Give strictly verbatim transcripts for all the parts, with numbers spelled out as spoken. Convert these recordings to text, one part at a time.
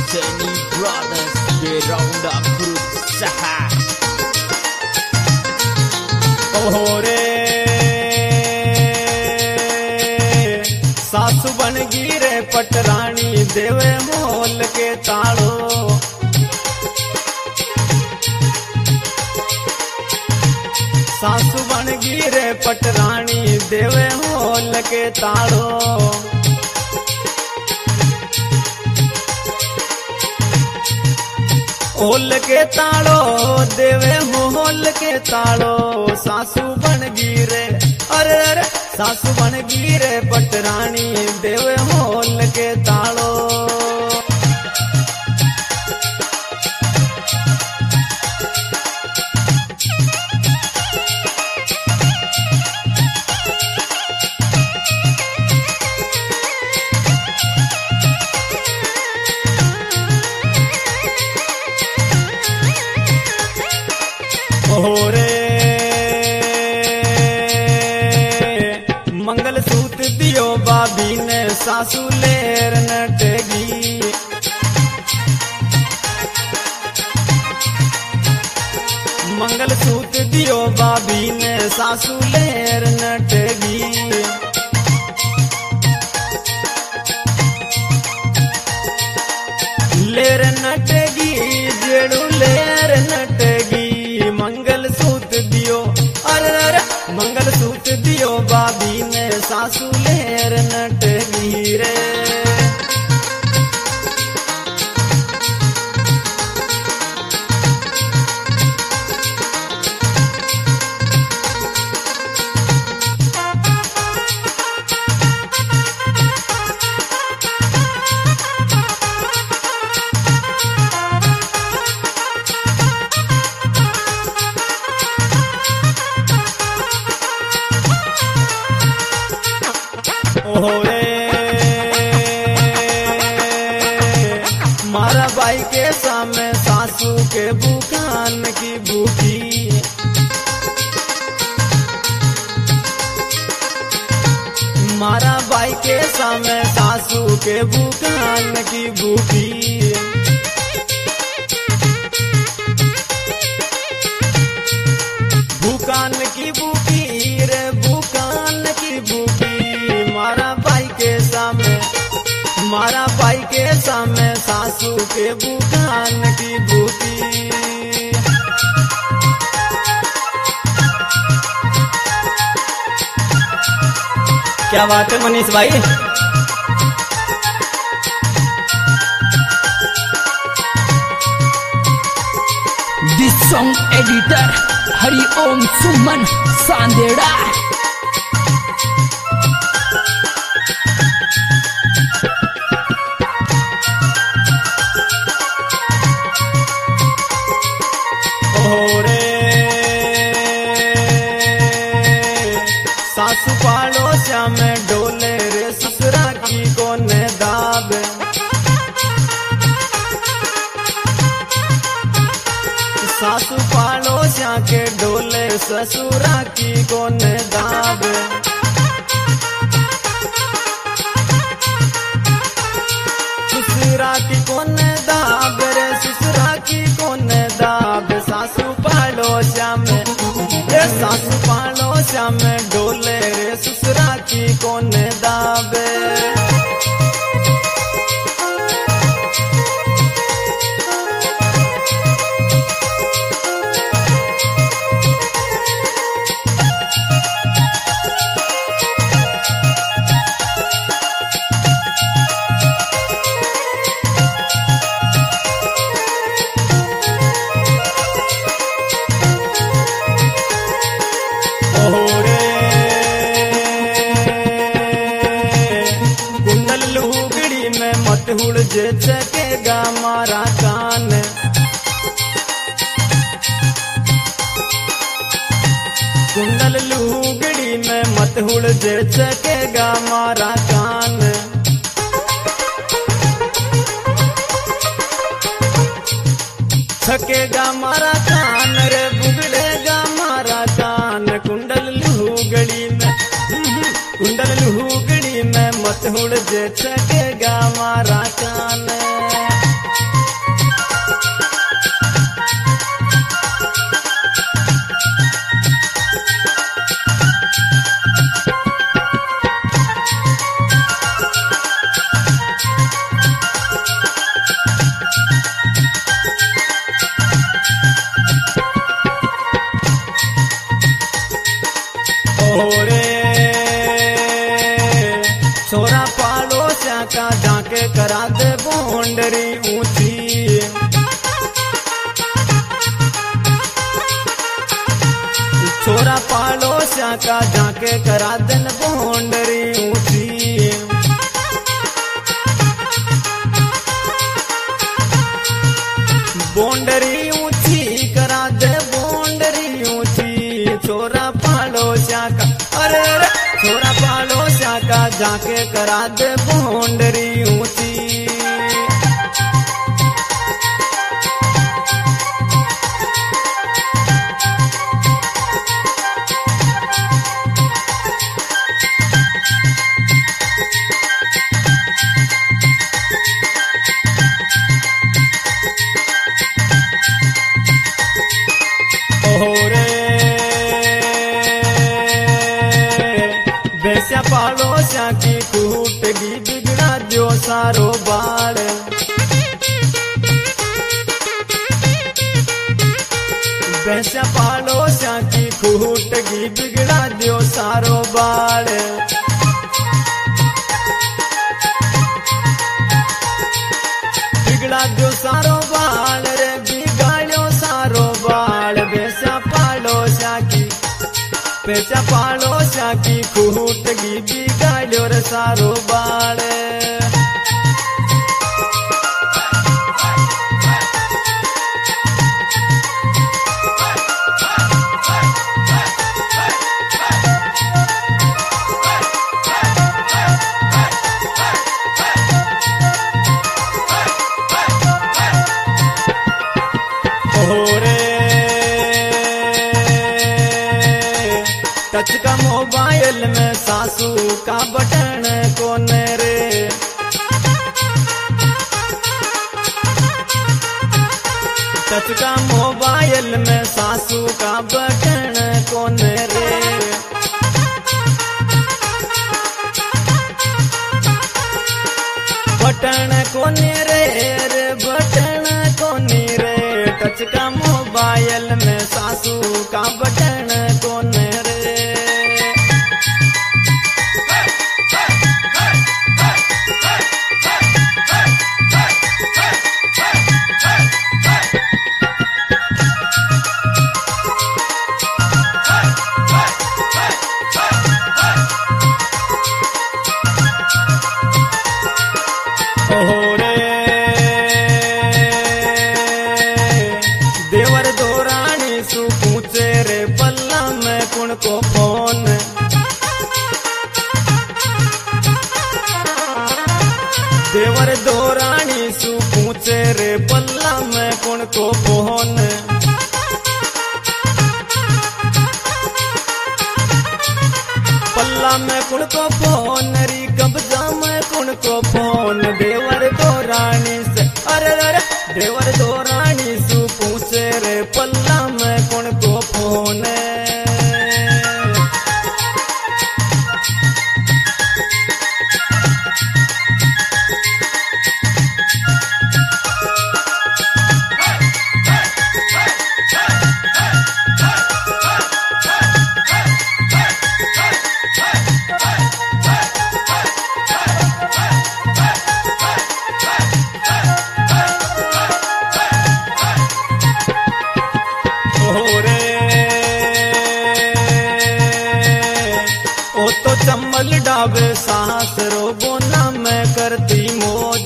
Jenny Brothers beronda berusaha. ओहो रे सासु बन गिरे पटरानी देवे मोल के ताड़ो। सासु बन गिरे पटरानी देवे मोल के ताड़ो। ओल के ताड़ो देवे मोल के ताड़ो। सासु बन गिरे अरे अरे सासु बन गिरे पटरानी देवे मोल के ताड़ो। ओहो रे मंगल सूत्र दियो बाबी ने सासू लेर नटेगी। मंगल सूत्र दियो बाबी ने सासू लेर नटेगी। लेर नटेगी जेड़ू लेर नटेगी। मंगल सूत्र दियो अरे अरे मंगल सूत्र दियो बाबी ने सासू लेर नटेगी रे। ओहो रे मारा भाई के सामने सासू के बुखान की भूखी। मारा भाई के सामने सासू के बुखान की भूखी। बुखान की भूखी रे बुखान की भूखी। मारा भाई के सामने मारा भाई के सामने सासू के बुखान की भूखी। क्या बात है मनीष भाई। This song editor Hari Om Suman Sandera. ओहो रे सासू पालो श्याम डोले रे ससुरा की कोने दाब। सासू पालो श्या के डोले ससुरा की कोने दाब। ससुरा की कोने दाब रे ससुरा की कोने दाब। सासू पालो श्याम रे सासू पालो श्याम डोले रे ससुरा की कोने दाबे। ओहो रे कुंडल लुगड़ी में मत हुड़ जे चकेगा मारा कान। कुंडल लुगड़ी में मत हुड़ जे चकेगा मारा कान। छकेगा मारा कान रे बुगड़ेगा मारा कान। कुंडल लुगड़ी में कुंडल लुगड़ी में मत हुड़ जे छकेगा मारा कान। बोंडरी ऊंची छोरा पाड़ोसिया का जाके करा दिन बोंडरी ऊंची बोंडरी ऊंची करा दे बोंडरी ऊंची छोरा पाड़ोसिया का अरे अरे छोरा पाड़ोसिया का जाके करा दे बोंडरी ऊंची बेस्या पाड़ोसिया की कूटगी बिगड़ा दियो सारो बाड़ बेस्या पाड़ोसिया की कूटगी बिगड़ा दियो सारो बाड़ बिगड़ा दियो सारो बाड़ रे बिगाड़ियो सारो बाड़ बेस्या पाड़ोसिया की बेचा पाड़ोसिया की कूटगी बिगाड़ियो रे सारो बाड़ टच का मोबाइल में सासू का बटन कौन रे टच का मोबाइल में सासू का बटन कौन रे बटन कौन रे रे बटन कौन रे टच का मोबाइल में सासू का बटन कौन रे देवर दो रानी सु पूछे रे पल्ला में कुण को फोन देवर दो रानी सु पूछे रे पल्ला में कुण को फोन पल्ला में कुण को फोन री कब्जा में कुण को फोन देवर दो रानी से अरे अरे देवर दो रानी सु पूछे रे पल्ला में कुण को फोन चम्मल डावे सांस रोबो ना मैं करती मौज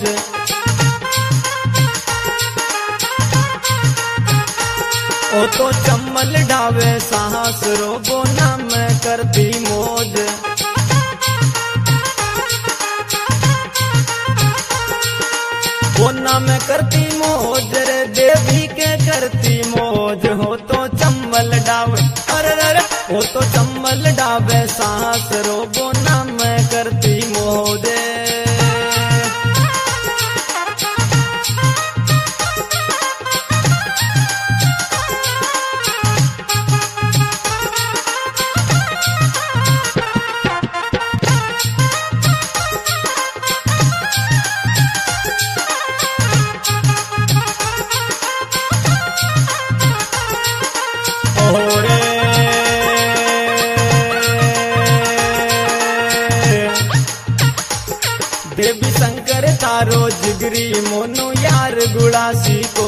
ओ तो चम्मल डावे सांस रोबो ना मैं करती मौज वो ना मैं करती मौज रे देवी के करती मौज हो तो चम्मल डावे अरे अरे वो तो चम्मल डावे सांस रोबो ना मैं करती मौज देवी शंकर तारो जिगरी मोनो यार गुड़ासी को।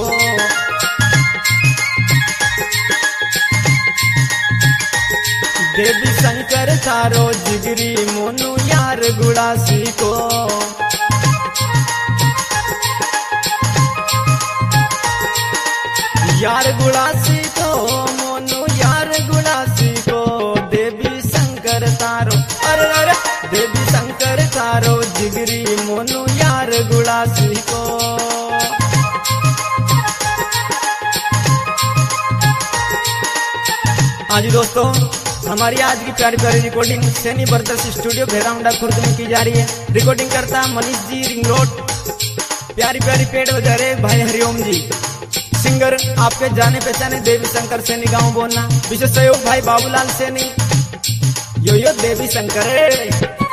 देवी शंकर थारो जिगरी मोनू यार गुड़ासी को। यार गुड़ासी को मोनू यार गुड़ासी को। देवी शंकर तारो अरे अरे देवी शंकर तारो जिगरी मोनू यार गुड़ासी को। आज दोस्तों हमारी आज की प्यारी प्यारी recording Saini brothers studio Bheramunda Khurd में की जा रही है। रिकॉर्डिंग करता मनीष जी रिंग रोड। प्यारी प्यारी पेड़ बजा रहे भाई हरिओम जी। सिंगर आपके जाने पहचाने देवी शंकर सैनी गांव बोलना। विशेष सहयोग भाई बाबूलाल सैनी। यो यो देवी शंकर।